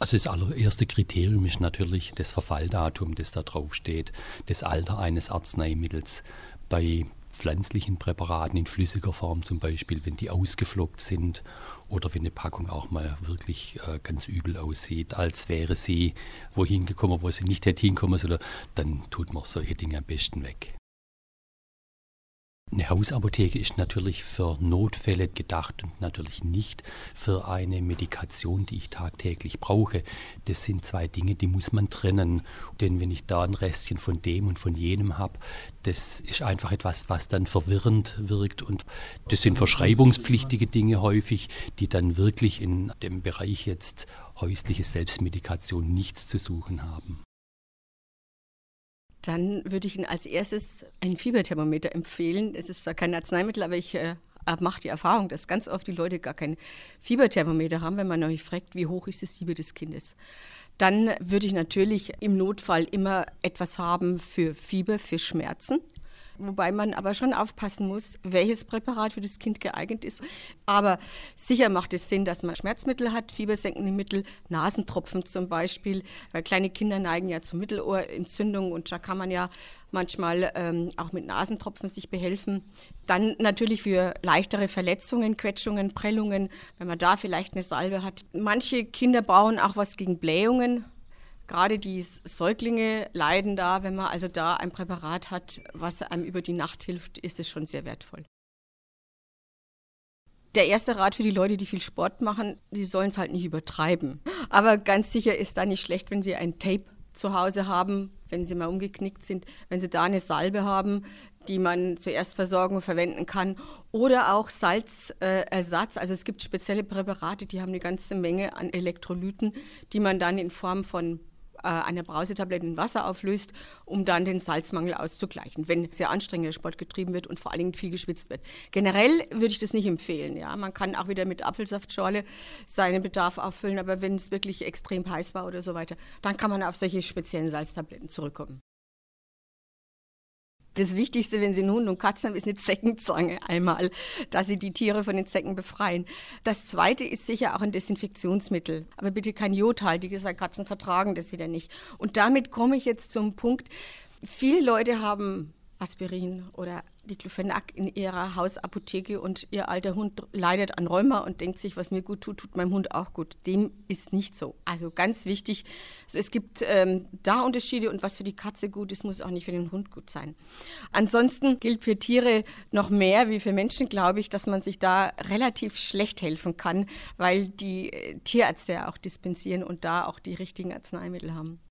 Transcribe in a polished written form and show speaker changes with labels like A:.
A: Also das allererste Kriterium ist natürlich das Verfalldatum, das da drauf steht, das Alter eines Arzneimittels. Bei pflanzlichen Präparaten in flüssiger Form zum Beispiel, wenn die ausgeflockt sind oder wenn eine Packung auch mal wirklich ganz übel aussieht, als wäre sie wohin gekommen, wo sie nicht hätte hinkommen sollen, dann tut man solche Dinge am besten weg. Eine Hausapotheke ist natürlich für Notfälle gedacht und natürlich nicht für eine Medikation, die ich tagtäglich brauche. Das sind zwei Dinge, die muss man trennen. Denn wenn ich da ein Restchen von dem und von jenem habe, das ist einfach etwas, was dann verwirrend wirkt. Und das sind verschreibungspflichtige Dinge häufig, die dann wirklich in dem Bereich jetzt häusliche Selbstmedikation nichts zu suchen haben.
B: Dann würde ich Ihnen als erstes ein Fieberthermometer empfehlen. Es ist zwar kein Arzneimittel, aber ich mache die Erfahrung, dass ganz oft die Leute gar kein Fieberthermometer haben, wenn man euch fragt, wie hoch ist das Fieber des Kindes. Dann würde ich natürlich im Notfall immer etwas haben für Fieber, für Schmerzen. Wobei man aber schon aufpassen muss, welches Präparat für das Kind geeignet ist. Aber sicher macht es Sinn, dass man Schmerzmittel hat, fiebersenkende Mittel, Nasentropfen zum Beispiel, weil kleine Kinder neigen ja zur Mittelohrentzündung und da kann man ja manchmal auch mit Nasentropfen sich behelfen. Dann natürlich für leichtere Verletzungen, Quetschungen, Prellungen, wenn man da vielleicht eine Salbe hat. Manche Kinder brauchen auch was gegen Blähungen. Gerade die Säuglinge leiden da, wenn man also da ein Präparat hat, was einem über die Nacht hilft, ist es schon sehr wertvoll. Der erste Rat für die Leute, die viel Sport machen, die sollen es halt nicht übertreiben. Aber ganz sicher ist da nicht schlecht, wenn sie ein Tape zu Hause haben, wenn sie mal umgeknickt sind, wenn sie da eine Salbe haben, die man zur Erstversorgung verwenden kann. Oder auch Salzersatz. Also es gibt spezielle Präparate, die haben eine ganze Menge an Elektrolyten, die man dann in Form von einer Brausetablette in Wasser auflöst, um dann den Salzmangel auszugleichen, wenn sehr anstrengender Sport getrieben wird und vor allen Dingen viel geschwitzt wird. Generell würde ich das nicht empfehlen. Ja. Man kann auch wieder mit Apfelsaftschorle seinen Bedarf auffüllen, aber wenn es wirklich extrem heiß war oder so weiter, dann kann man auf solche speziellen Salztabletten zurückkommen. Das Wichtigste, wenn Sie einen Hund und Katzen haben, ist eine Zeckenzange einmal, dass Sie die Tiere von den Zecken befreien. Das Zweite ist sicher auch ein Desinfektionsmittel, aber bitte kein jodhaltiges, weil Katzen vertragen das wieder nicht. Und damit komme ich jetzt zum Punkt, viele Leute haben Aspirin oder Diclofenac in ihrer Hausapotheke und ihr alter Hund leidet an Rheuma und denkt sich, was mir gut tut, tut meinem Hund auch gut. Dem ist nicht so. Also ganz wichtig, also es gibt da Unterschiede und was für die Katze gut ist, muss auch nicht für den Hund gut sein. Ansonsten gilt für Tiere noch mehr wie für Menschen, glaube ich, dass man sich da relativ schlecht helfen kann, weil die Tierärzte ja auch dispensieren und da auch die richtigen Arzneimittel haben.